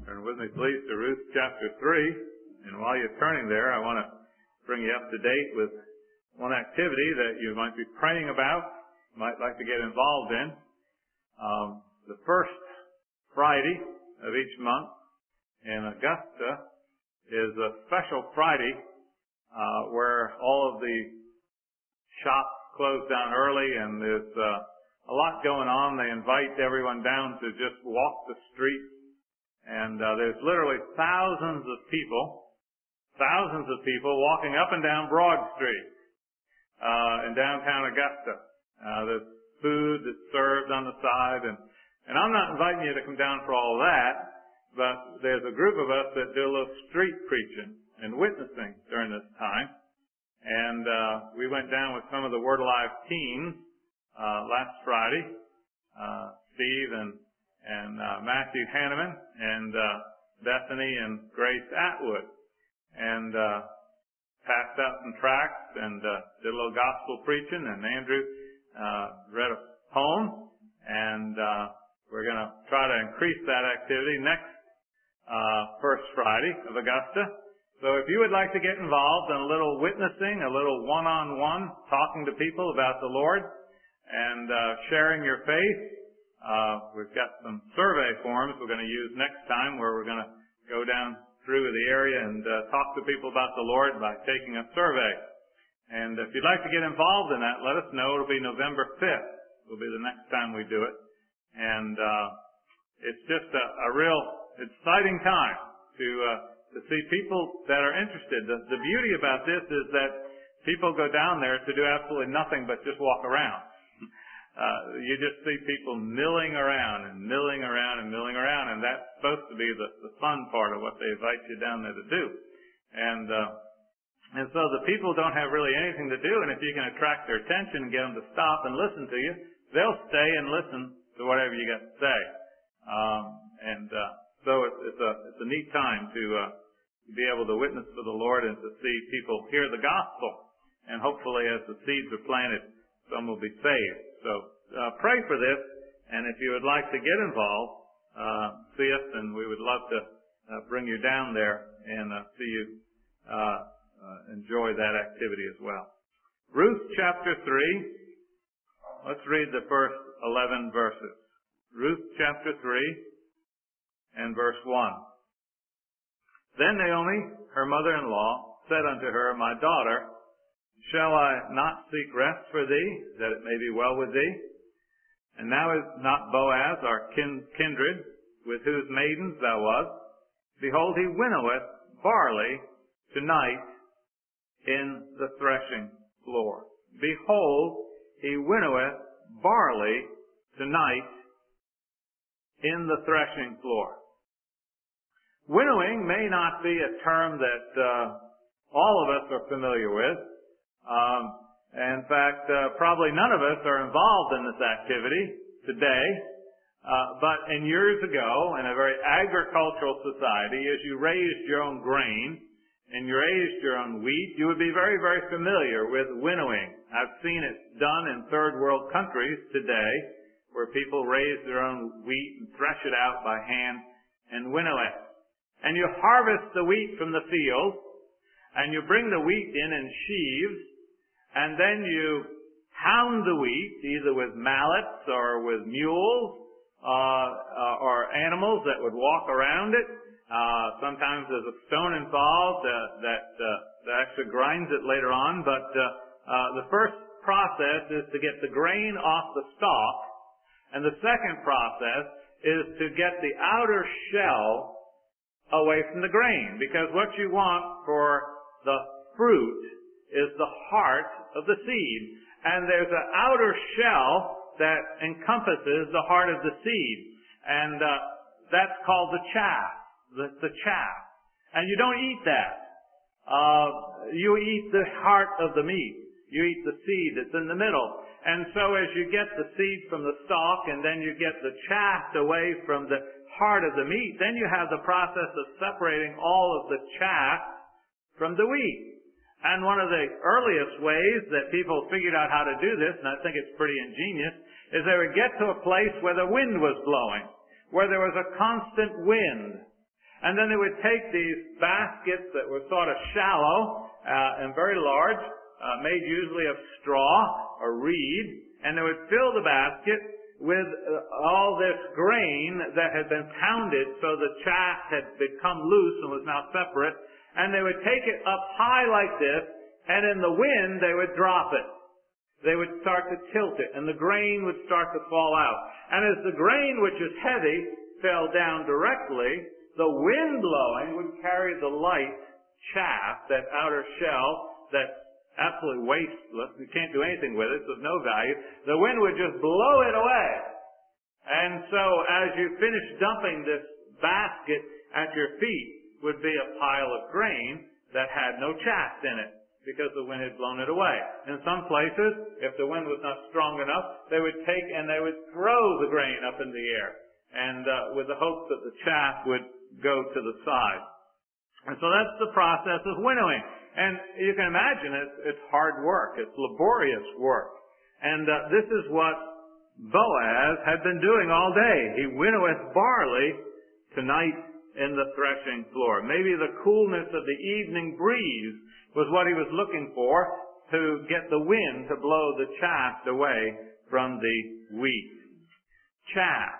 Turn with me, please, to Ruth chapter 3. And while you're turning there, I want to bring you up to date with one activity that you might be praying about, might like to get involved in. The first Friday of each month in Augusta is a special Friday where all of the shops close down early and there's a lot going on. They invite everyone down to just walk the streets. And there's literally thousands of people walking up and down Broad Street in downtown Augusta. There's food that's served on the side, and I'm not inviting you to come down for all that, but there's a group of us that do a little street preaching and witnessing during this time. And we went down with some of the Word Alive teams last Friday, Steve and Matthew Hanneman and Bethany and Grace Atwood, and passed out some tracts and did a little gospel preaching, and Andrew read a poem, and we're going to try to increase that activity next first Friday of Augusta. So if you would like to get involved in a little witnessing, a little one-on-one talking to people about the Lord and sharing your faith, we've got some survey forms we're going to use next time where we're going to go down through the area and talk to people about the Lord by taking a survey. And if you'd like to get involved in that, let us know. It'll be November 5th. It'll be the next time we do it. And it's just a real exciting time to see people that are interested. The beauty about this is that people go down there to do absolutely nothing but just walk around. You just see people milling around, and that's supposed to be the fun part of what they invite you down there to do. And so the people don't have really anything to do, and if you can attract their attention and get them to stop and listen to you, they'll stay and listen to whatever you got to say. So it's a neat time to be able to witness for the Lord and to see people hear the gospel, and hopefully as the seeds are planted, some will be saved. So pray for this, and if you would like to get involved, see us, and we would love to bring you down there and see you enjoy that activity as well. Ruth chapter 3, let's read the first 11 verses. Ruth chapter 3 and verse 1. Then Naomi, her mother-in-law, said unto her, My daughter, shall I not seek rest for thee, that it may be well with thee? And now is not Boaz our kindred, with whose maidens thou wast? Behold, he winnoweth barley tonight in the threshing floor. Behold, he winnoweth barley tonight in the threshing floor. Winnowing may not be a term that all of us are familiar with. In fact, probably none of us are involved in this activity today. But in years ago, in a very agricultural society, as you raised your own grain and you raised your own wheat, you would be very, very familiar with winnowing. I've seen it done in third world countries today, where people raise their own wheat and thresh it out by hand and winnow it. And you harvest the wheat from the field, and you bring the wheat in sheaves, and then you pound the wheat, either with mallets or with mules, or animals that would walk around it. Sometimes there's a stone involved that actually grinds it later on. But the first process is to get the grain off the stalk, and the second process is to get the outer shell away from the grain. Because what you want for the fruit is the heart of the seed. And there's an outer shell that encompasses the heart of the seed. And that's called the chaff. The chaff. And you don't eat that. You eat the heart of the meat. You eat the seed that's in the middle. And so as you get the seed from the stalk and then you get the chaff away from the heart of the meat, then you have the process of separating all of the chaff from the wheat. And one of the earliest ways that people figured out how to do this, and I think it's pretty ingenious, is they would get to a place where the wind was blowing, where there was a constant wind. And then they would take these baskets that were sort of shallow and very large, made usually of straw or reed, and they would fill the basket with all this grain that had been pounded so the chaff had become loose and was now separate, and they would take it up high like this, and in the wind they would drop it. They would start to tilt it, and the grain would start to fall out. And as the grain, which is heavy, fell down directly, the wind blowing would carry the light chaff, that outer shell that's absolutely wasteless. You can't do anything with it. It's of no value. The wind would just blow it away. And so as you finish dumping this basket at your feet would be a pile of grain that had no chaff in it because the wind had blown it away. In some places, if the wind was not strong enough, they would take and they would throw the grain up in the air, and with the hope that the chaff would go to the side. And so that's the process of winnowing. And you can imagine it's hard work. It's laborious work. And this is what Boaz had been doing all day. He winnoweth barley tonight in the threshing floor. Maybe the coolness of the evening breeze was what he was looking for to get the wind to blow the chaff away from the wheat. Chaff.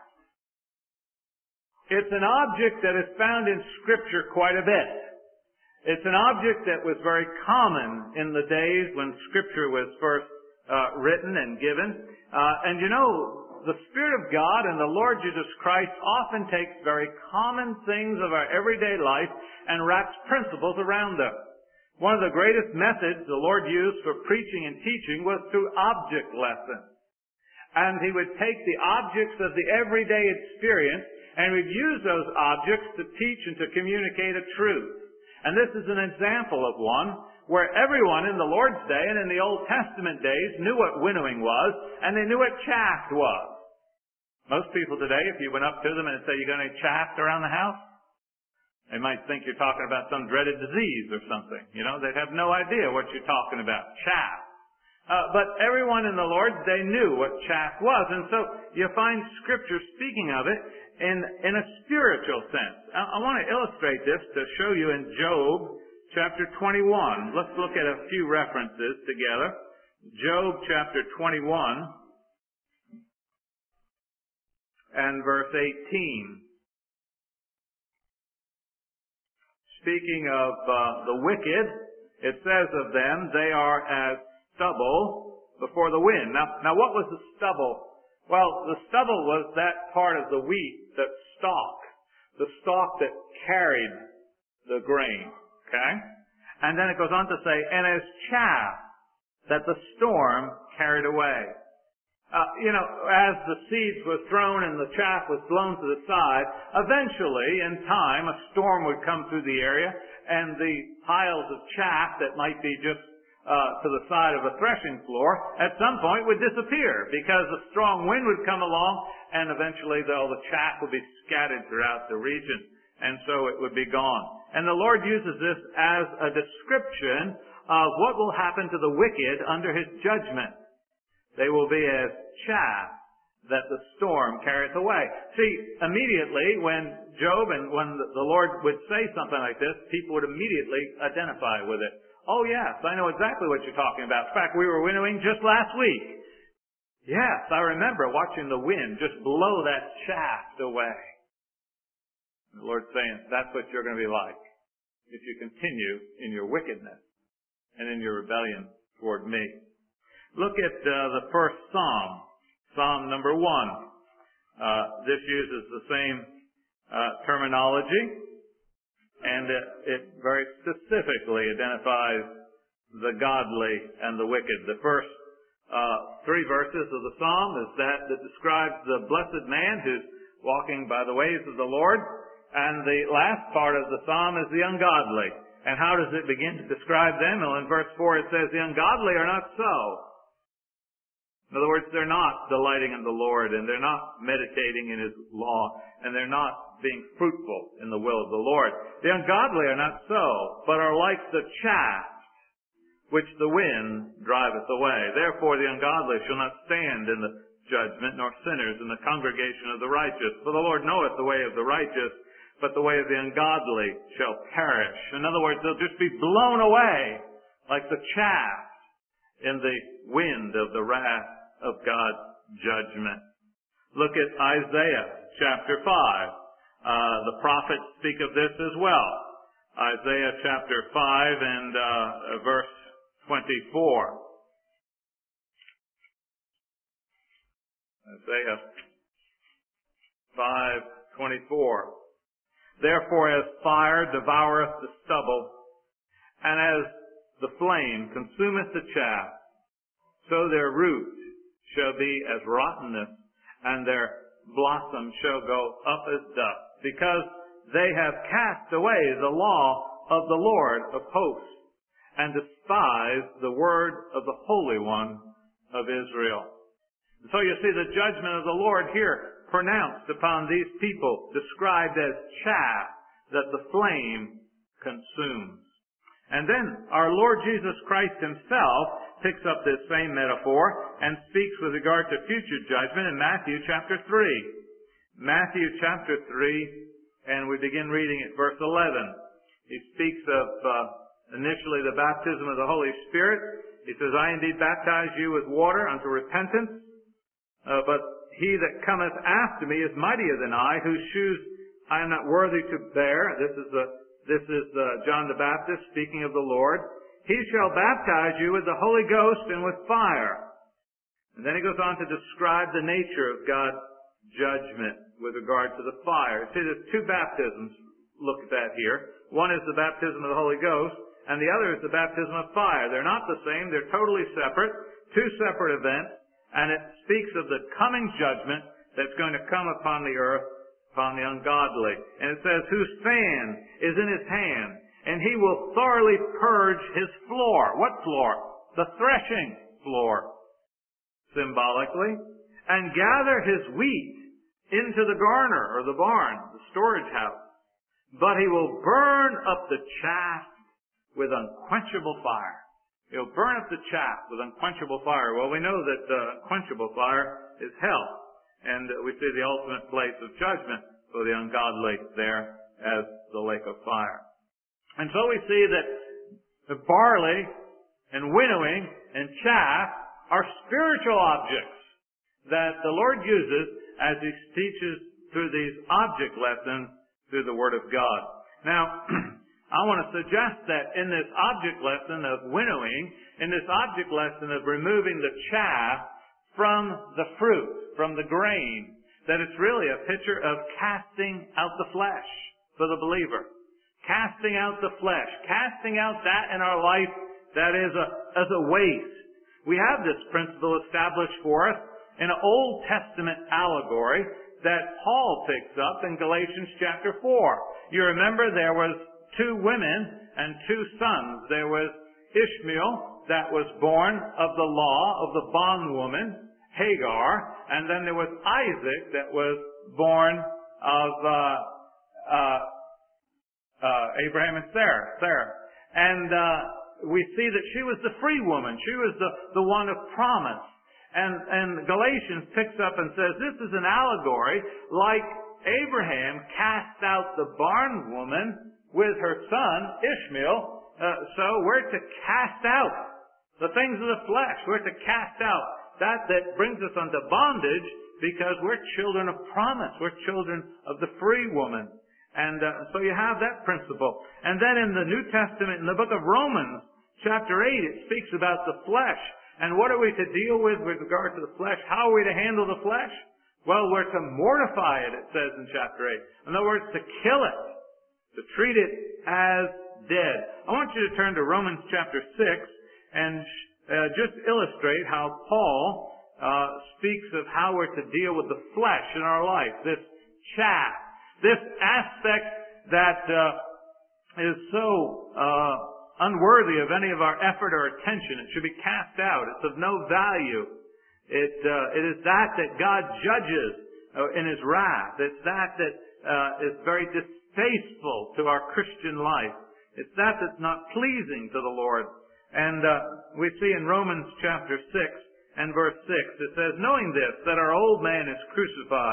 It's an object that is found in Scripture quite a bit. It's an object that was very common in the days when Scripture was first written and given. And you know, the Spirit of God and the Lord Jesus Christ often takes very common things of our everyday life and wraps principles around them. One of the greatest methods the Lord used for preaching and teaching was through object lessons. And He would take the objects of the everyday experience and would use those objects to teach and to communicate a truth. And this is an example of one where everyone in the Lord's day and in the Old Testament days knew what winnowing was, and they knew what chaff was. Most people today, if you went up to them and said, "You got any chaff around the house?" They might think you're talking about some dreaded disease or something. You know, they'd have no idea what you're talking about. Chaff. But everyone in the Lord's day knew what chaff was. And so you find Scripture speaking of it in a spiritual sense. I want to illustrate this to show you in Job chapter 21. Let's look at a few references together. Job chapter 21 and verse 18. Speaking of the wicked, it says of them, they are as stubble before the wind. Now what was the stubble? Well, the stubble was that part of the wheat, that the stalk that carried the grain. Okay? And then it goes on to say, and as chaff that the storm carried away. As the seeds were thrown and the chaff was blown to the side, eventually, in time, a storm would come through the area, and the piles of chaff that might be just to the side of a threshing floor, at some point would disappear, because a strong wind would come along, and eventually all the chaff would be scattered throughout the region, and so it would be gone. And the Lord uses this as a description of what will happen to the wicked under His judgment. They will be as chaff that the storm carrieth away. See, immediately when Job and when the Lord would say something like this, people would immediately identify with it. Oh yes, I know exactly what you're talking about. In fact, we were winnowing just last week. Yes, I remember watching the wind just blow that chaff away. The Lord's saying, that's what you're going to be like if you continue in your wickedness and in your rebellion toward me. Look at the first Psalm, Psalm number 1. This uses the same terminology, and it very specifically identifies the godly and the wicked. The first 3 verses of the Psalm is that describes the blessed man who's walking by the ways of the Lord, and the last part of the Psalm is the ungodly. And how does it begin to describe them? Well, in verse 4 it says, the ungodly are not so. In other words, they're not delighting in the Lord, and they're not meditating in His law, and they're not being fruitful in the will of the Lord. The ungodly are not so, but are like the chaff which the wind driveth away. Therefore the ungodly shall not stand in the judgment, nor sinners in the congregation of the righteous. For the Lord knoweth the way of the righteous, but the way of the ungodly shall perish. In other words, they'll just be blown away like the chaff in the wind of the wrath of God's judgment. Look at Isaiah chapter 5. The prophets speak of this as well. Isaiah chapter 5 and verse 24. Isaiah 5:24. Therefore as fire devoureth the stubble, and as the flame consumeth the chaff, so their root shall be as rottenness, and their blossom shall go up as dust, because they have cast away the law of the Lord of hosts, and despised the word of the Holy One of Israel. And so you see the judgment of the Lord here pronounced upon these people, described as chaff that the flame consumes. And then our Lord Jesus Christ himself picks up this same metaphor and speaks with regard to future judgment in Matthew chapter 3. Matthew chapter 3, and we begin reading at verse 11. He speaks of initially the baptism of the Holy Spirit. He says, I indeed baptize you with water unto repentance, but he that cometh after me is mightier than I, whose shoes I am not worthy to bear. This is John the Baptist speaking of the Lord. He shall baptize you with the Holy Ghost and with fire. And then he goes on to describe the nature of God's judgment with regard to the fire. See, there's two baptisms looked at here. One is the baptism of the Holy Ghost, and the other is the baptism of fire. They're not the same. They're totally separate. Two separate events. And it speaks of the coming judgment that's going to come upon the earth, upon the ungodly. And it says, whose fan is in his hand, and he will thoroughly purge his floor. What floor? The threshing floor, symbolically. And gather his wheat into the garner, or the barn, the storage house. But he will burn up the chaff with unquenchable fire. He'll burn up the chaff with unquenchable fire. Well, we know that unquenchable fire is hell. And we see the ultimate place of judgment for the ungodly there as the lake of fire. And so we see that the barley and winnowing and chaff are spiritual objects that the Lord uses as He teaches through these object lessons through the Word of God. Now, I want to suggest that in this object lesson of winnowing, in this object lesson of removing the chaff from the fruit, from the grain, that it's really a picture of casting out the flesh for the believer. Casting out the flesh. Casting out that in our life that is as a waste. We have this principle established for us in an Old Testament allegory that Paul picks up in Galatians chapter 4. You remember there was two women and two sons. There was Ishmael that was born of the law of the bondwoman, Hagar, and then there was Isaac that was born of Abraham and Sarah. And we see that she was the free woman. She was the one of promise. And Galatians picks up and says, this is an allegory like Abraham cast out the bondwoman with her son, Ishmael. So we're to cast out the things of the flesh. We're to cast out that brings us unto bondage, because we're children of promise. We're children of the free woman. And so you have that principle. And then in the New Testament, in the book of Romans, chapter 8, it speaks about the flesh. And what are we to deal with regard to the flesh? How are we to handle the flesh? Well, we're to mortify it, it says in chapter 8. In other words, to kill it. To treat it as dead. I want you to turn to Romans chapter 6 and just illustrate how Paul speaks of how we're to deal with the flesh in our life. This chaff. This aspect that is so unworthy of any of our effort or attention. It should be cast out. It's of no value. It is that God judges in His wrath. It's that is very distasteful to our Christian life. It's that that's not pleasing to the Lord. And we see in Romans chapter 6 and verse 6, it says, knowing this, that our old man is crucified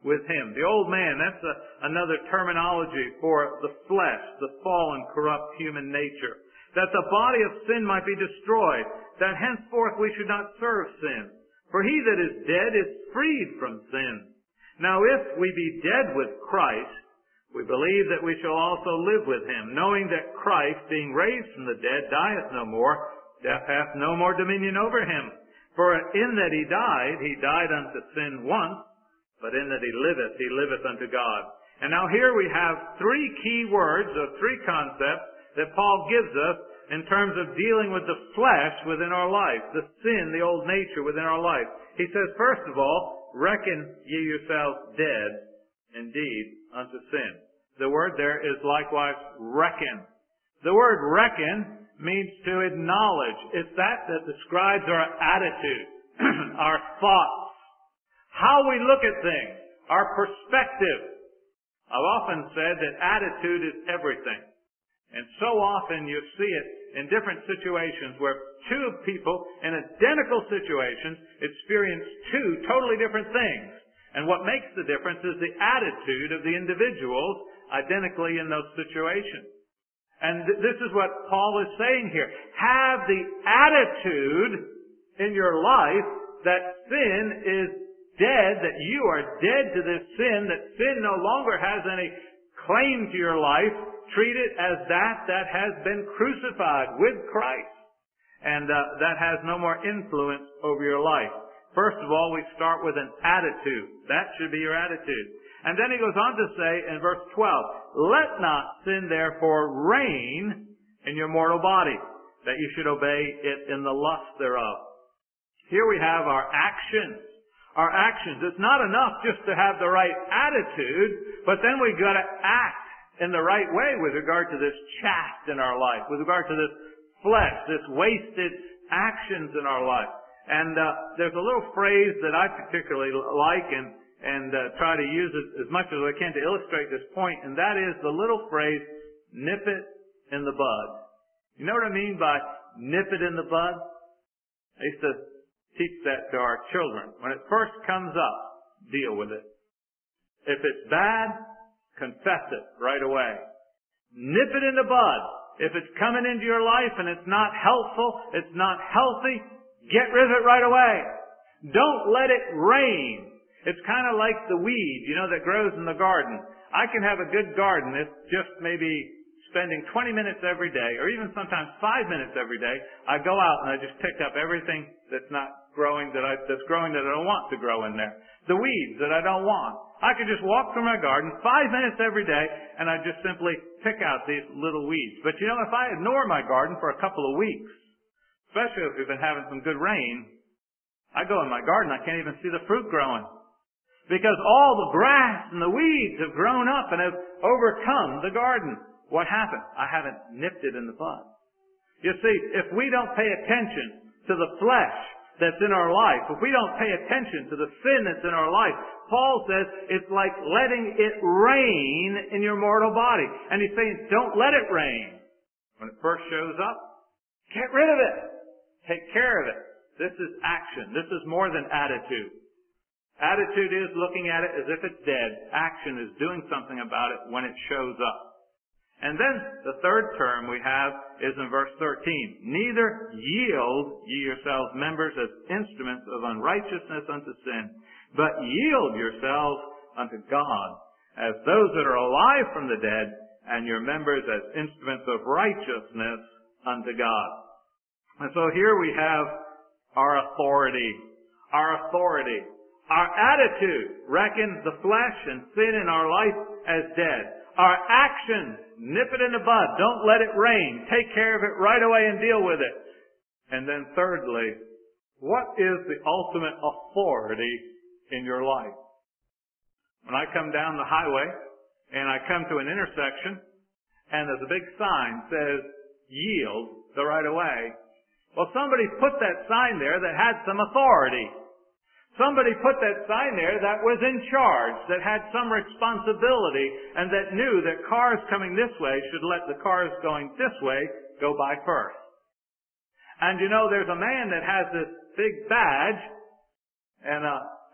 with Him. The old man, that's another terminology for the flesh, the fallen, corrupt human nature. That the body of sin might be destroyed, that henceforth we should not serve sin. For he that is dead is freed from sin. Now if we be dead with Christ, we believe that we shall also live with Him, knowing that Christ, being raised from the dead, dieth no more, death hath no more dominion over Him. For in that He died unto sin once, but in that He liveth unto God. And now here we have three key words, or three concepts, that Paul gives us in terms of dealing with the flesh within our life, the sin, the old nature within our life. He says, first of all, reckon ye yourselves dead indeed unto sin. The word there is likewise reckon. The word reckon means to acknowledge. It's that describes our attitude, our thoughts, how we look at things, our perspective. I've often said that attitude is everything. And so often you see it in different situations where two people in identical situations experience two totally different things. And what makes the difference is the attitude of the individuals identically in those situations. And this is what Paul is saying here. Have the attitude in your life that sin is dead, that you are dead to this sin, that sin no longer has any claim to your life. Treat it as that has been crucified with Christ. And that has no more influence over your life. First of all, we start with an attitude. That should be your attitude. And then he goes on to say in verse 12, let not sin therefore reign in your mortal body, that you should obey it in the lust thereof. Here we have our actions. Our actions. It's not enough just to have the right attitude, but then we've got to act in the right way with regard to this chaff in our life, with regard to this flesh, this wasted actions in our life. And there's a little phrase that I particularly like and try to use it as much as I can to illustrate this point, and that is the little phrase, nip it in the bud. You know what I mean by nip it in the bud? I used to teach that to our children. When it first comes up, deal with it. If it's bad, confess it right away. Nip it in the bud. If it's coming into your life and it's not helpful, it's not healthy, get rid of it right away. Don't let it reign. It's kind of like the weed, that grows in the garden. I can have a good garden if just maybe spending 20 minutes every day, or even sometimes 5 minutes every day, I go out and I just pick up everything that's not growing, that's growing that I don't want to grow in there. The weeds that I don't want. I could just walk through my garden 5 minutes every day and I just simply pick out these little weeds. But if I ignore my garden for a couple of weeks, especially if we've been having some good rain, I go in my garden, I can't even see the fruit growing. Because all the grass and the weeds have grown up and have overcome the garden. What happened? I haven't nipped it in the bud. You see, if we don't pay attention to the flesh that's in our life, if we don't pay attention to the sin that's in our life, Paul says it's like letting it reign in your mortal body. And he's saying, don't let it reign. When it first shows up, get rid of it. Take care of it. This is action. This is more than attitude. Attitude is looking at it as if it's dead. Action is doing something about it when it shows up. And then the third term we have is in verse 13. Neither yield ye yourselves members as instruments of unrighteousness unto sin, but yield yourselves unto God as those that are alive from the dead, and your members as instruments of righteousness unto God. And so here we have our authority. Our authority. Our attitude, reckon the flesh and sin in our life as dead. Our actions, nip it in the bud. Don't let it reign. Take care of it right away and deal with it. And then thirdly, what is the ultimate authority in your life? When I come down the highway and I come to an intersection and there's a big sign that says, yield the right of way. Well, somebody put that sign there that had some authority. Somebody put that sign there that was in charge, that had some responsibility, and that knew that cars coming this way should let the cars going this way go by first. And there's a man that has this big badge, and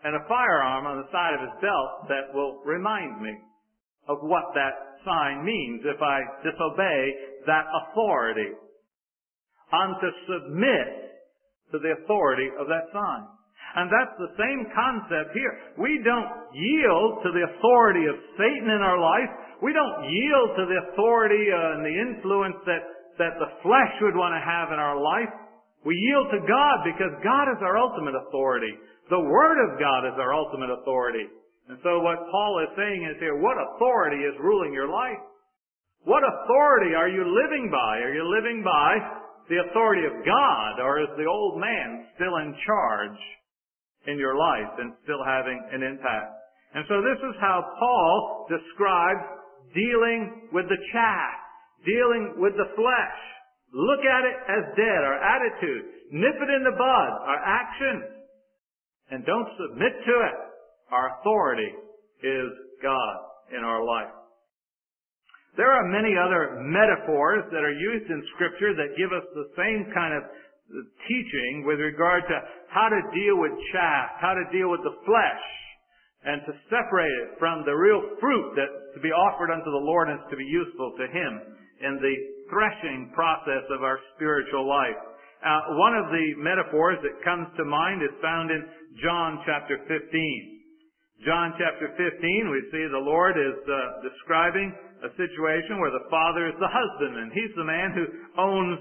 and a firearm on the side of his belt that will remind me of what that sign means if I disobey that authority. I'm to submit to the authority of that sign. And that's the same concept here. We don't yield to the authority of Satan in our life. We don't yield to the authority and the influence that the flesh would want to have in our life. We yield to God because God is our ultimate authority. The Word of God is our ultimate authority. And so what Paul is saying is here, what authority is ruling your life? What authority are you living by? Are you living by the authority of God, or is the old man still in charge in your life and still having an impact? And so this is how Paul describes dealing with the chaff, dealing with the flesh. Look at it as dead, our attitude. Nip it in the bud, our action. And don't submit to it. Our authority is God in our life. There are many other metaphors that are used in Scripture that give us the same kind of teaching with regard to how to deal with chaff, how to deal with the flesh, and to separate it from the real fruit that's to be offered unto the Lord and is to be useful to Him in the threshing process of our spiritual life. One of the metaphors that comes to mind is found in John chapter 15. John chapter 15, we see the Lord is describing a situation where the father is the husbandman. He's the man who owns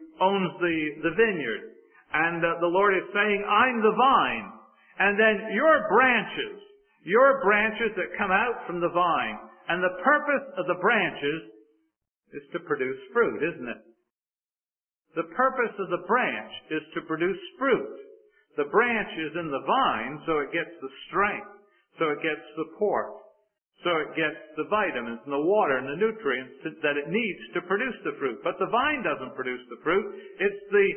the vineyard. And the Lord is saying, I'm the vine. And then your branches that come out from the vine. And the purpose of the branches is to produce fruit, isn't it? The purpose of the branch is to produce fruit. The branch is in the vine so it gets the strength, so it gets support, so it gets the vitamins and the water and the nutrients that it needs to produce the fruit. But the vine doesn't produce the fruit. It's the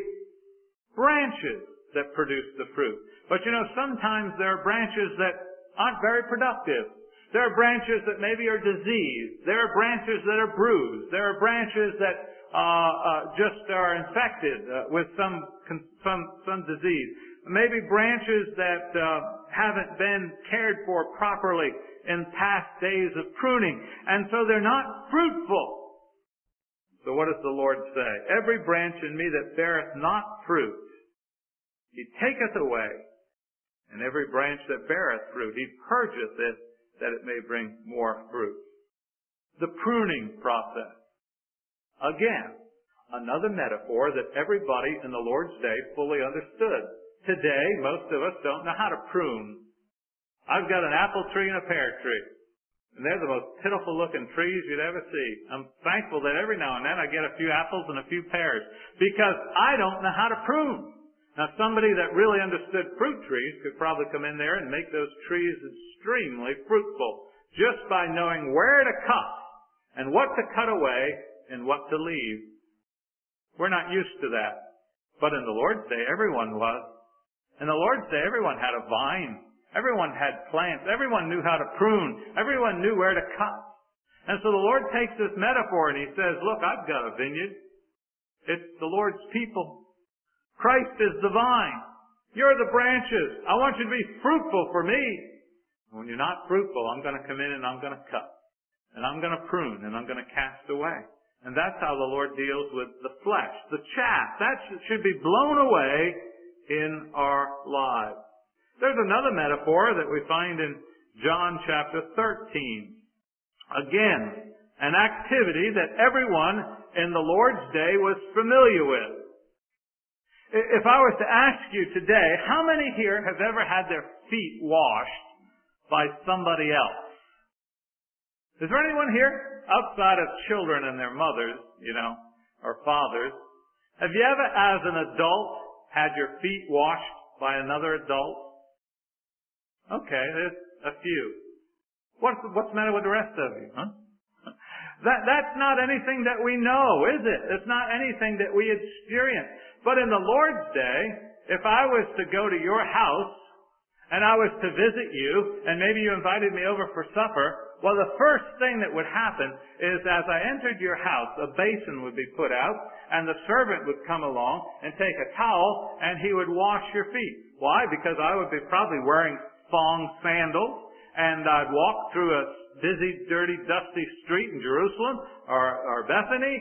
branches that produce the fruit. But sometimes there are branches that aren't very productive. There are branches that maybe are diseased. There are branches that are bruised. There are branches that just are infected with some disease. Maybe branches that haven't been cared for properly in past days of pruning. And so they're not fruitful. So what does the Lord say? Every branch in me that beareth not fruit, He taketh away. And every branch that beareth fruit, He purgeth it, that it may bring more fruit. The pruning process. Again, another metaphor that everybody in the Lord's day fully understood. Today, most of us don't know how to prune. I've got an apple tree and a pear tree. And they're the most pitiful looking trees you'd ever see. I'm thankful that every now and then I get a few apples and a few pears. Because I don't know how to prune. Now somebody that really understood fruit trees could probably come in there and make those trees extremely fruitful. Just by knowing where to cut. And what to cut away and what to leave. We're not used to that. But in the Lord's day, everyone was. In the Lord's day, everyone had a vine. Everyone had plants. Everyone knew how to prune. Everyone knew where to cut. And so the Lord takes this metaphor and He says, look, I've got a vineyard. It's the Lord's people. Christ is the vine. You're the branches. I want you to be fruitful for me. When you're not fruitful, I'm going to come in and I'm going to cut. And I'm going to prune and I'm going to cast away. And that's how the Lord deals with the flesh, the chaff. That should be blown away in our lives. There's another metaphor that we find in John chapter 13. Again, an activity that everyone in the Lord's day was familiar with. If I was to ask you today, how many here have ever had their feet washed by somebody else? Is there anyone here outside of children and their mothers, or fathers? Have you ever, as an adult, had your feet washed by another adult? Okay, there's a few. What's the matter with the rest of you, huh? That's not anything that we know, is it? It's not anything that we experience. But in the Lord's day, if I was to go to your house and I was to visit you, and maybe you invited me over for supper, well, the first thing that would happen is as I entered your house, a basin would be put out, and the servant would come along and take a towel, and he would wash your feet. Why? Because I would be probably wearing thong sandals, and I'd walk through a busy, dirty, dusty street in Jerusalem, or Bethany,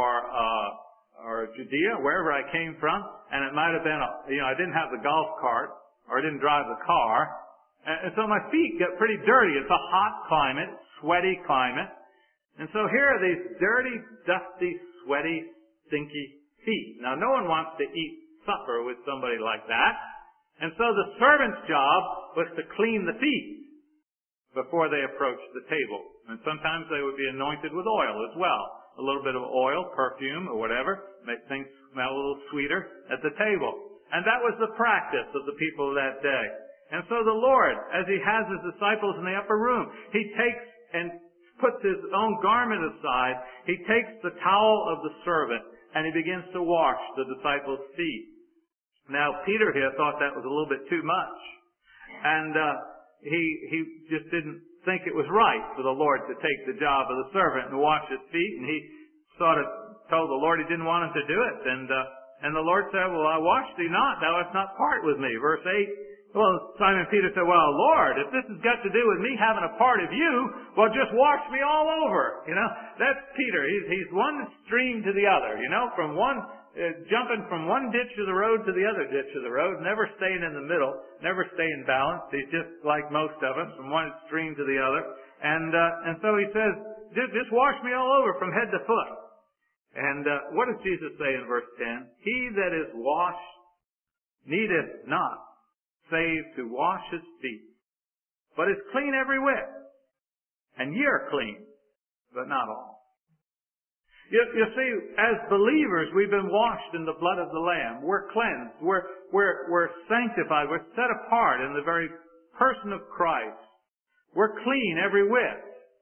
or Judea, wherever I came from, and it might have been, I didn't have the golf cart, or I didn't drive the car, and so my feet get pretty dirty. It's a hot climate, sweaty climate, and so here are these dirty, dusty, sweaty, stinky feet. Now, no one wants to eat supper with somebody like that, and so the servant's job was to clean the feet before they approached the table. And sometimes they would be anointed with oil as well. A little bit of oil, perfume, or whatever, make things smell a little sweeter at the table. And that was the practice of the people of that day. And so the Lord, as He has His disciples in the upper room, He takes and puts His own garment aside. He takes the towel of the servant, and He begins to wash the disciples' feet. Now, Peter here thought that was a little bit too much. And he just didn't think it was right for the Lord to take the job of the servant and wash his feet, and he sort of told the Lord he didn't want him to do it. And the Lord said, well, I wash thee not, thou hast not part with me. Verse 8, well, Simon Peter said, well, Lord, if this has got to do with me having a part of you, well, just wash me all over. That's Peter. He's one stream to the other, from one jumping from one ditch of the road to the other ditch of the road, never staying in the middle, never staying balanced. He's just like most of us, from one extreme to the other. And so he says, just wash me all over from head to foot. And what does Jesus say in verse 10? He that is washed needeth not save to wash his feet, but is clean every whit. And ye are clean, but not all. You see, as believers, we've been washed in the blood of the Lamb. We're cleansed. We're sanctified. We're set apart in the very person of Christ. We're clean every whit.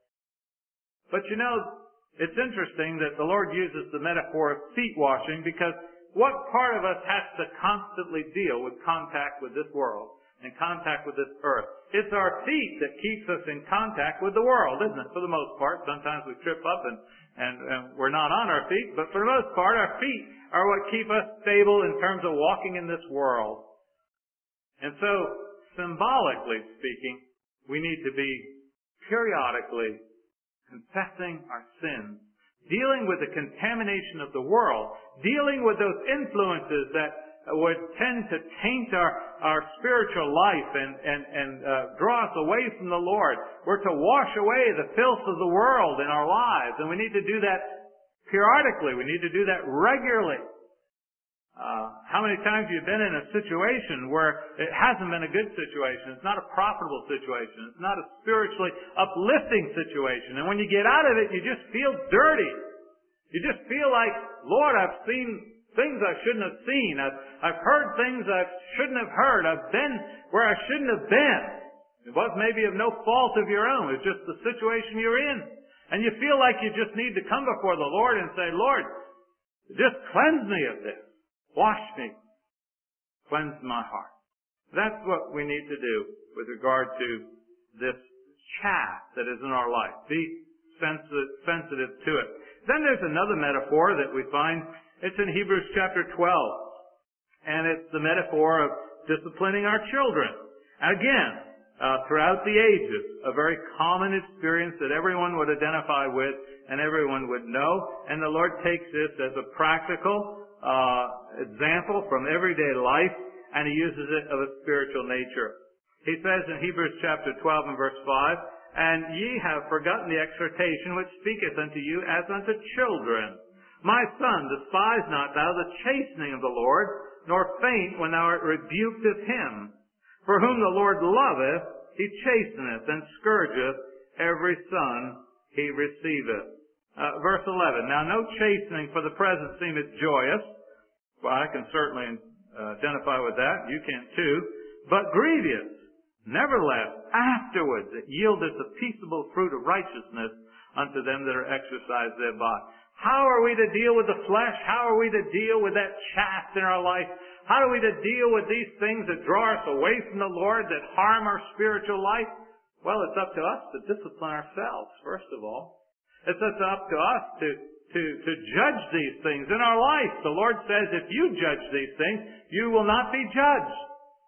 But it's interesting that the Lord uses the metaphor of feet washing, because what part of us has to constantly deal with contact with this world and contact with this earth? It's our feet that keeps us in contact with the world, isn't it? For the most part. Sometimes we trip up and we're not on our feet, but for the most part, our feet are what keep us stable in terms of walking in this world. And so, symbolically speaking, we need to be periodically confessing our sins, dealing with the contamination of the world, dealing with those influences that would tend to taint our spiritual life and draw us away from the Lord. We're to wash away the filth of the world in our lives, and we need to do that periodically. We need to do that regularly. How many times have you been in a situation where it hasn't been a good situation? It's not a profitable situation. It's not a spiritually uplifting situation. And when you get out of it, you just feel dirty. You just feel like, Lord, I've seen things I shouldn't have seen. I've heard things I shouldn't have heard. I've been where I shouldn't have been. It was maybe of no fault of your own. It's just the situation you're in. And you feel like you just need to come before the Lord and say, Lord, just cleanse me of this. Wash me. Cleanse my heart. That's what we need to do with regard to this chaff that is in our life. Be sensitive to it. Then there's another metaphor that we find. It's in Hebrews chapter 12. And it's the metaphor of disciplining our children. Again, throughout the ages, a very common experience that everyone would identify with and everyone would know. And the Lord takes this as a practical example from everyday life, and He uses it of a spiritual nature. He says in Hebrews chapter 12 and verse 5, And ye have forgotten the exhortation which speaketh unto you as unto children. My son, despise not thou the chastening of the Lord, nor faint when thou art rebuked of Him. For whom the Lord loveth, He chasteneth, and scourgeth every son He receiveth. Verse 11, Now no chastening for the present seemeth joyous. Well, I can certainly identify with that. You can too. But grievous. Nevertheless, afterwards it yieldeth the peaceable fruit of righteousness unto them that are exercised thereby. How are we to deal with the flesh? How are we to deal with that chaff in our life? How are we to deal with these things that draw us away from the Lord, that harm our spiritual life? Well, it's up to us to discipline ourselves, first of all. It's up to us to judge these things in our life. The Lord says, if you judge these things, you will not be judged.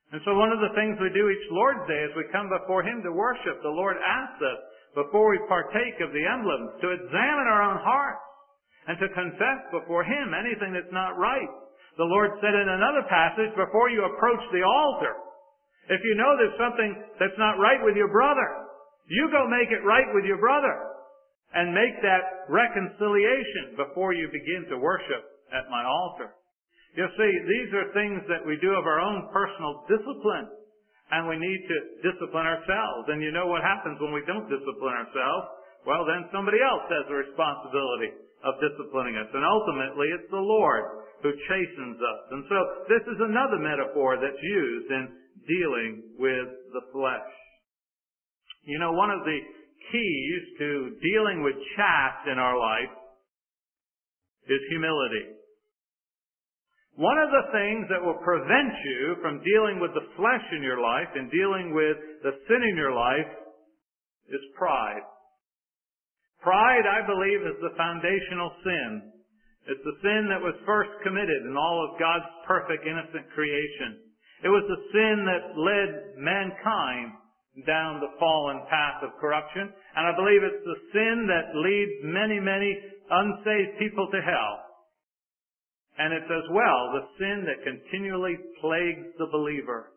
And so one of the things we do each Lord's Day as we come before Him to worship, the Lord asks us, before we partake of the emblems, to examine our own hearts and to confess before Him anything that's not right. The Lord said in another passage, before you approach the altar, if you know there's something that's not right with your brother, you go make it right with your brother and make that reconciliation before you begin to worship at my altar. You see, these are things that we do of our own personal discipline, and we need to discipline ourselves. And you know what happens when we don't discipline ourselves? Well, then somebody else has the responsibility of disciplining us. And ultimately, it's the Lord who chastens us. And so this is another metaphor that's used in dealing with the flesh. You know, one of the keys to dealing with chaff in our life is humility. One of the things that will prevent you from dealing with the flesh in your life and dealing with the sin in your life is pride. Pride, I believe, is the foundational sin. It's the sin that was first committed in all of God's perfect, innocent creation. It was the sin that led mankind down the fallen path of corruption. And I believe it's the sin that leads many, many unsaved people to hell. And it's as well the sin that continually plagues the believer.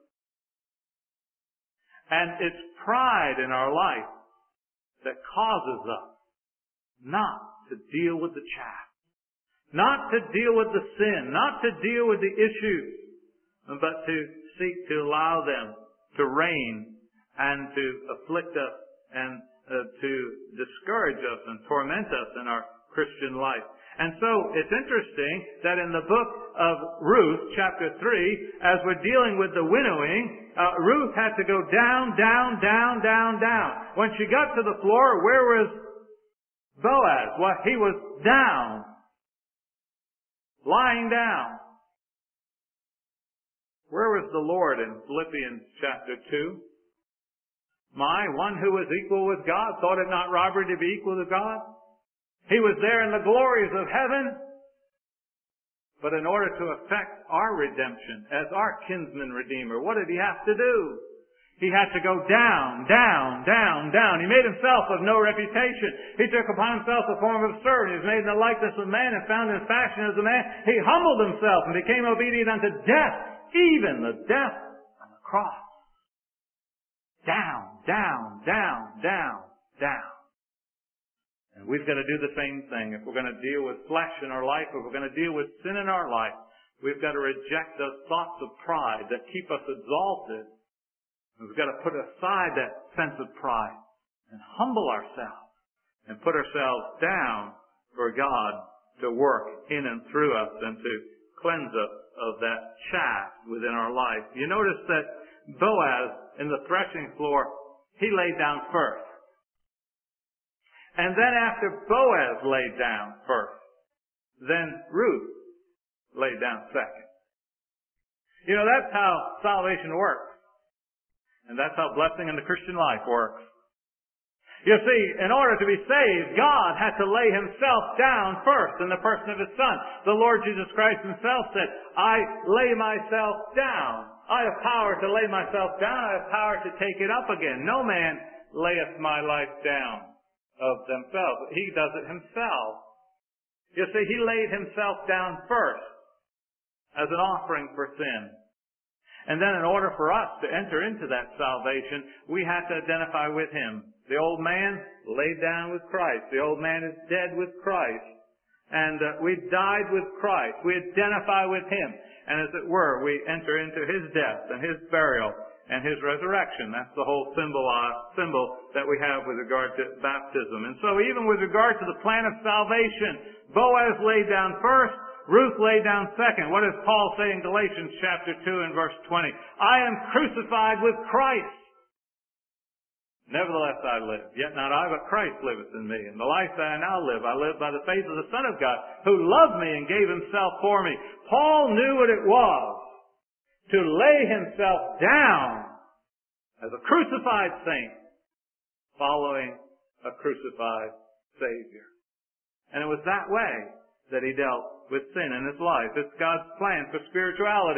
And it's pride in our life that causes us not to deal with the chaff, not to deal with the sin, not to deal with the issues, but to seek to allow them to reign and to afflict us and to discourage us and torment us in our Christian life. And so it's interesting that in the book of Ruth, chapter 3, as we're dealing with the winnowing, Ruth had to go down, down, down, down, down. When she got to the floor, where was Boaz? Well, he was down, lying down. Where was the Lord in Philippians chapter 2? One who was equal with God, thought it not robbery to be equal to God. He was there in the glories of heaven. But in order to effect our redemption as our kinsman redeemer, what did he have to do? He had to go down, down, down, down. He made himself of no reputation. He took upon himself the form of a servant. He was made in the likeness of man and found in fashion as a man. He humbled himself and became obedient unto death, even the death on the cross. Down, down, down, down, down. And we've got to do the same thing. If we're going to deal with flesh in our life, if we're going to deal with sin in our life, we've got to reject those thoughts of pride that keep us exalted. We've got to put aside that sense of pride and humble ourselves and put ourselves down for God to work in and through us and to cleanse us of that chaff within our life. You notice that Boaz in the threshing floor, he laid down first. And then after Boaz laid down first, then Ruth laid down second. You know, that's how salvation works. And that's how blessing in the Christian life works. You see, in order to be saved, God had to lay Himself down first in the person of His Son. The Lord Jesus Christ Himself said, I lay myself down. I have power to lay myself down. I have power to take it up again. No man layeth my life down of themselves. He does it Himself. You see, He laid Himself down first as an offering for sin. And then in order for us to enter into that salvation, we have to identify with Him. The old man laid down with Christ. The old man is dead with Christ. And we died with Christ. We identify with Him. And as it were, we enter into His death and His burial and His resurrection. That's the whole symbol that we have with regard to baptism. And so even with regard to the plan of salvation, Boaz laid down first, Ruth laid down second. What does Paul say in Galatians chapter 2 and verse 20? I am crucified with Christ. Nevertheless I live, yet not I, but Christ liveth in me. And the life that I now live, I live by the faith of the Son of God, who loved me and gave Himself for me. Paul knew what it was to lay himself down as a crucified saint, following a crucified Savior. And it was that way that he dealt with sin in his life. It's God's plan for spirituality.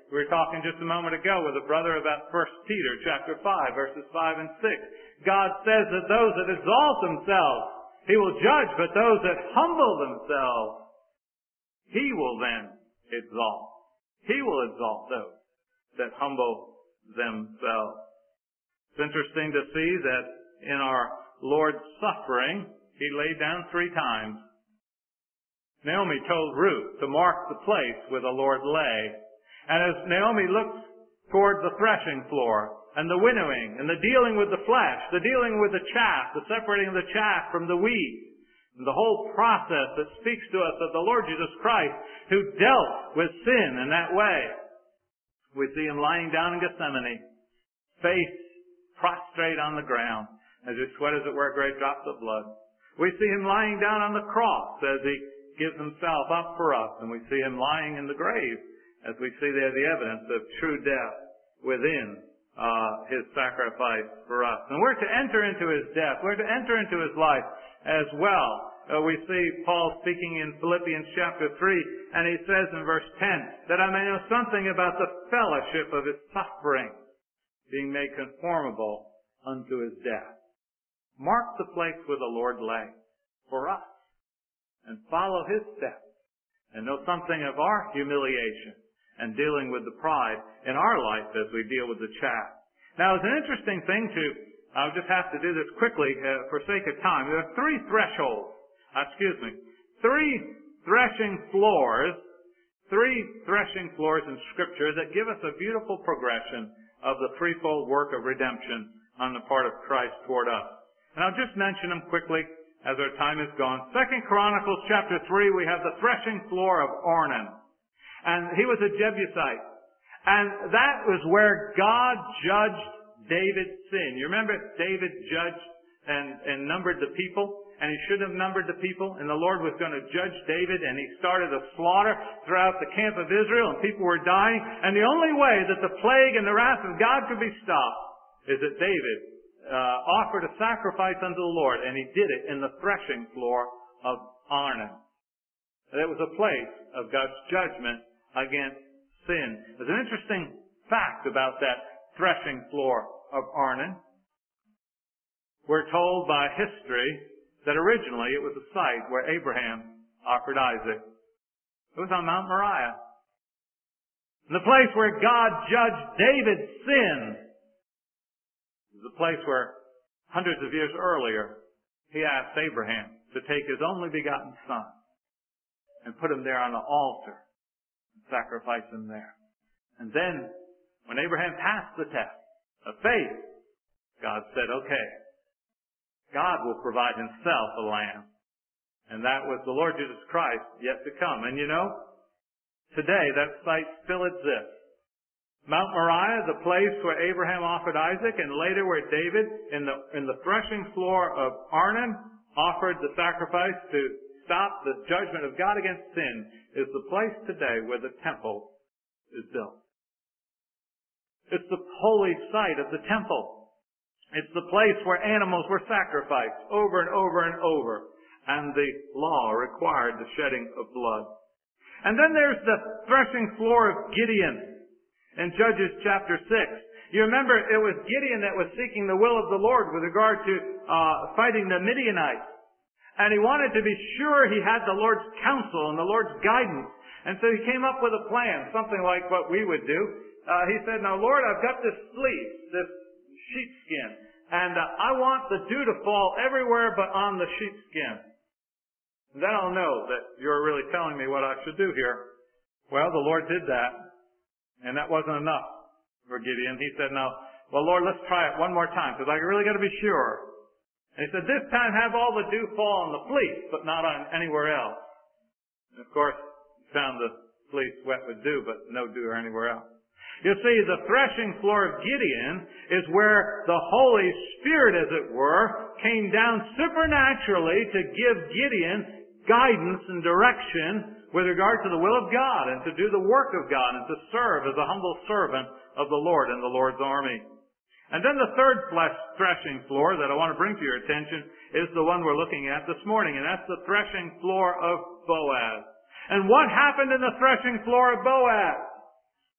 We were talking just a moment ago with a brother about 1 Peter chapter 5, verses 5 and 6. God says that those that exalt themselves, He will judge, but those that humble themselves, He will then exalt. He will exalt those that humble themselves. It's interesting to see that in our Lord's suffering, He laid down 3 times. Naomi told Ruth to mark the place where the Lord lay. And as Naomi looked toward the threshing floor and the winnowing and the dealing with the flesh, the dealing with the chaff, the separating of the chaff from the wheat, and the whole process that speaks to us of the Lord Jesus Christ who dealt with sin in that way. We see Him lying down in Gethsemane, face prostrate on the ground, as He sweat, as it were, great drops of blood. We see Him lying down on the cross as He gives Himself up for us, and we see Him lying in the grave as we see there the evidence of true death within His sacrifice for us. And we're to enter into His death. We're to enter into His life as well. We see Paul speaking in Philippians chapter 3, and he says in verse 10, that I may know something about the fellowship of His suffering, being made conformable unto His death. Mark the place where the Lord lay for us, and follow His steps, and know something of our humiliation and dealing with the pride in our life as we deal with the chaff. Now, it's an interesting thing I'll just have to do this quickly for sake of time. There are 3 thresholds, 3 threshing floors in Scripture that give us a beautiful progression of the threefold work of redemption on the part of Christ toward us. And I'll just mention them quickly as our time is gone. 2 Chronicles chapter 3, we have the threshing floor of Ornan. And he was a Jebusite. And that was where God judged David's sin. You remember David judged and numbered the people? And he shouldn't have numbered the people. And the Lord was going to judge David. And He started a slaughter throughout the camp of Israel. And people were dying. And the only way that the plague and the wrath of God could be stopped is that David offered a sacrifice unto the Lord. And he did it in the threshing floor of Arnon. It was a place of God's judgment against sin. There's an interesting fact about that threshing floor of Arnon. We're told by history that originally it was a site where Abraham offered Isaac. It was on Mount Moriah. And the place where God judged David's sin is the place where hundreds of years earlier He asked Abraham to take his only begotten son and put him there on the altar and sacrifice him there. And then, when Abraham passed the test of faith, God said, okay, God will provide Himself a lamb. And that was the Lord Jesus Christ yet to come. And you know, today that site still exists. Mount Moriah, the place where Abraham offered Isaac, and later where David, in the threshing floor of Arnon, offered the sacrifice to stop the judgment of God against sin, is the place today where the temple is built. It's the holy site of the temple. It's the place where animals were sacrificed over and over and over, and the law required the shedding of blood. And then there's the threshing floor of Gideon in Judges chapter 6. You remember it was Gideon that was seeking the will of the Lord with regard to fighting the Midianites. And he wanted to be sure he had the Lord's counsel and the Lord's guidance. And so he came up with a plan, something like what we would do. He said, now Lord, I've got this fleece, this sheepskin, and I want the dew to fall everywhere but on the sheepskin. And then I'll know that you're really telling me what I should do here. Well, the Lord did that, and that wasn't enough for Gideon. He said, no, well, Lord, let's try it one more time, because I really got to be sure. And he said, this time have all the dew fall on the fleece, but not on anywhere else. And of course, he found the fleece wet with dew, but no dew anywhere else. You see, the threshing floor of Gideon is where the Holy Spirit, as it were, came down supernaturally to give Gideon guidance and direction with regard to the will of God and to do the work of God and to serve as a humble servant of the Lord in the Lord's army. And then the third threshing floor that I want to bring to your attention is the one we're looking at this morning, and that's the threshing floor of Boaz. And what happened in the threshing floor of Boaz?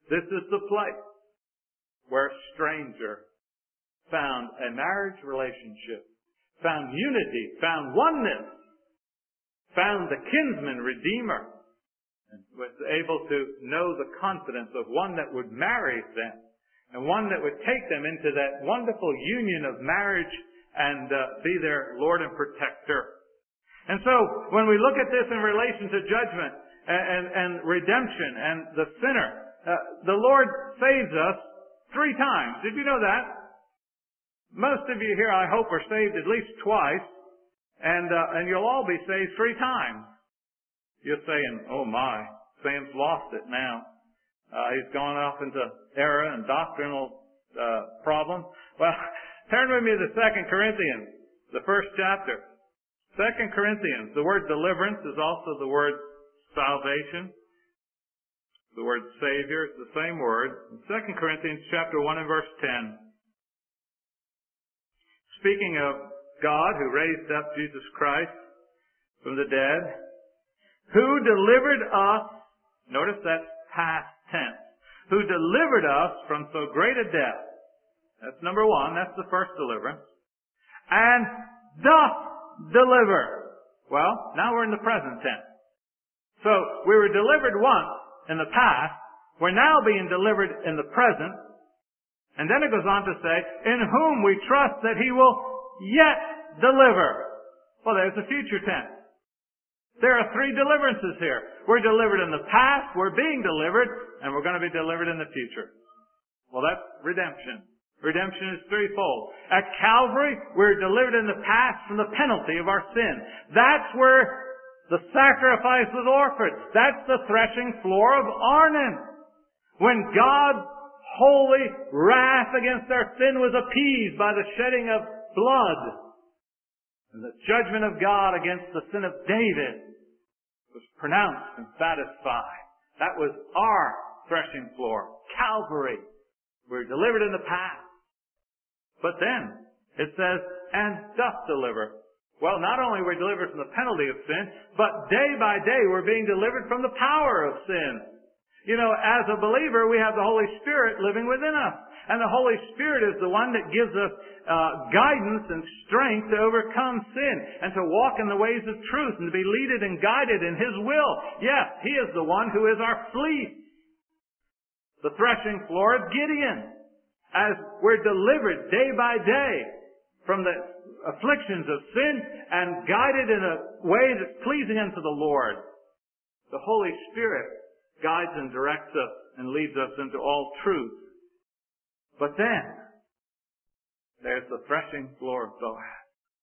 This is the place where a stranger found a marriage relationship, found unity, found oneness, found the kinsman redeemer, and was able to know the confidence of one that would marry them, and one that would take them into that wonderful union of marriage and be their Lord and protector. And so, when we look at this in relation to judgment and redemption and the sinner, the Lord saves us 3 times. Did you know that? Most of you here, I hope, are saved at least twice, and you'll all be saved 3 times. You're saying, "Oh my, Sam's lost it now. He's gone off into error and doctrinal problems." Well, turn with me to 2 Corinthians, the 1st chapter. 2 Corinthians, the word deliverance is also the word salvation. The word Savior is the same word. In 2 Corinthians chapter 1 and verse 10. Speaking of God who raised up Jesus Christ from the dead, who delivered us, notice that's past tense, who delivered us from so great a death. That's number 1. That's the first deliverance. And doth deliver. Well, now we're in the present tense. So we were delivered once in the past. We're now being delivered in the present. And then it goes on to say, in whom we trust that He will yet deliver. Well, there's the future tense. There are 3 deliverances here. We're delivered in the past, we're being delivered, and we're going to be delivered in the future. Well, that's redemption. Redemption is threefold. At Calvary, we're delivered in the past from the penalty of our sin. That's where the sacrifice was offered. That's the threshing floor of Arnon. When God's holy wrath against our sin was appeased by the shedding of blood, and the judgment of God against the sin of David was pronounced and satisfied. That was our threshing floor, Calvary. We're delivered in the past. But then, it says, and doth deliver. Well, not only are we delivered from the penalty of sin, but day by day we're being delivered from the power of sin. You know, as a believer, we have the Holy Spirit living within us. And the Holy Spirit is the one that gives us guidance and strength to overcome sin and to walk in the ways of truth and to be leaded and guided in His will. Yes, He is the one who is our fleece. The threshing floor of Gideon. As we're delivered day by day from the afflictions of sin and guided in a way that's pleasing unto the Lord. The Holy Spirit guides and directs us and leads us into all truth. But then, there's the threshing floor of Boaz,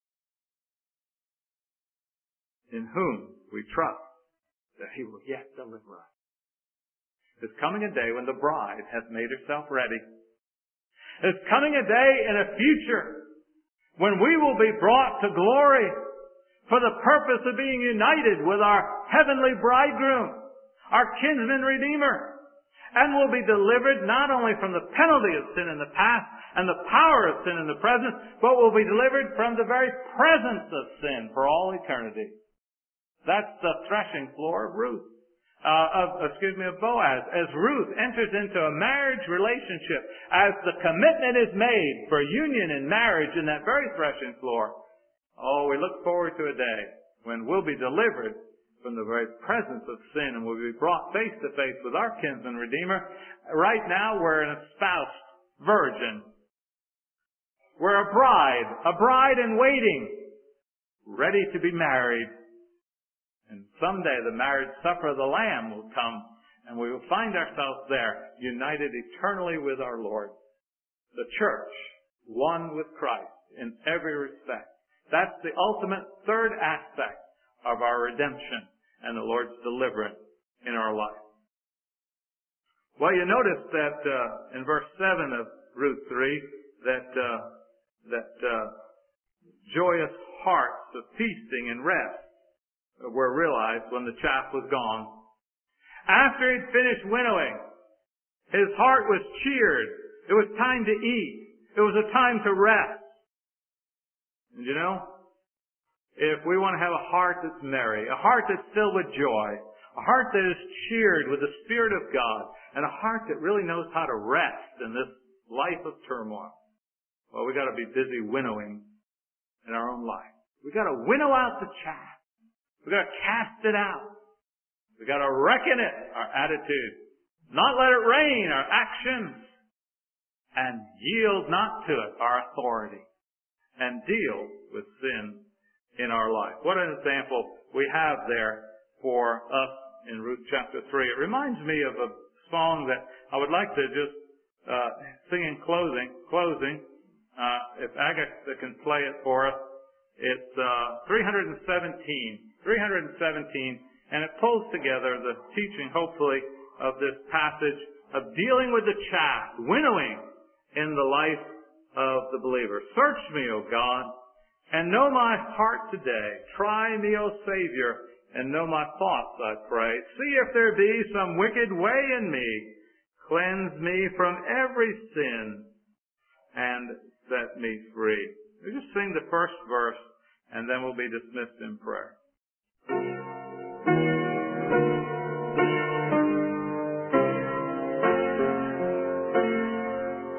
in whom we trust that He will yet deliver us. There's coming a day when the bride has made herself ready. There's coming a day in a future when we will be brought to glory for the purpose of being united with our heavenly bridegroom, our kinsman redeemer, and will be delivered not only from the penalty of sin in the past and the power of sin in the present, but will be delivered from the very presence of sin for all eternity. That's the threshing floor of Ruth. Of Boaz, as Ruth enters into a marriage relationship, as the commitment is made for union and marriage in that very threshing floor. Oh, we look forward to a day when we'll be delivered from the very presence of sin and we'll be brought face to face with our kinsman redeemer. Right now we're an espoused virgin. We're a bride in waiting, ready to be married. And someday the marriage supper of the Lamb will come and we will find ourselves there, united eternally with our Lord. The church, one with Christ in every respect. That's the ultimate third aspect of our redemption and the Lord's deliverance in our life. Well, you notice that in verse 7 of Ruth 3, that joyous hearts of feasting and rest were realized when the chaff was gone. After he'd finished winnowing, his heart was cheered. It was time to eat. It was a time to rest. And you know, if we want to have a heart that's merry, a heart that's filled with joy, A heart that is cheered with the Spirit of God, and a heart that really knows how to rest in this life of turmoil. Well, we've got to be busy winnowing in our own life. We've got to winnow out the chaff. We've got to cast it out. We've got to reckon it, our attitude. Not let it reign, our actions. And yield not to it, our authority. And deal with sin in our life. What an example we have there for us in Ruth chapter 3. It reminds me of a song that I would like to just sing in closing. If Agatha can play it for us. It's 317, and it pulls together the teaching, hopefully, of this passage of dealing with the chaff, winnowing in the life of the believer. Search me, O God, and know my heart today. Try me, O Savior, and know my thoughts, I pray. See if there be some wicked way in me. Cleanse me from every sin and set me free. We just sing the first verse, and then we'll be dismissed in prayer.